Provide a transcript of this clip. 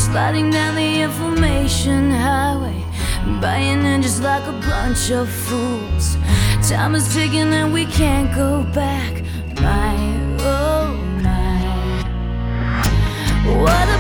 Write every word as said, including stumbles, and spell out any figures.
sliding down the information highway, buying in just like a bunch of fools. Time is ticking and we can't go back. My, oh my. What a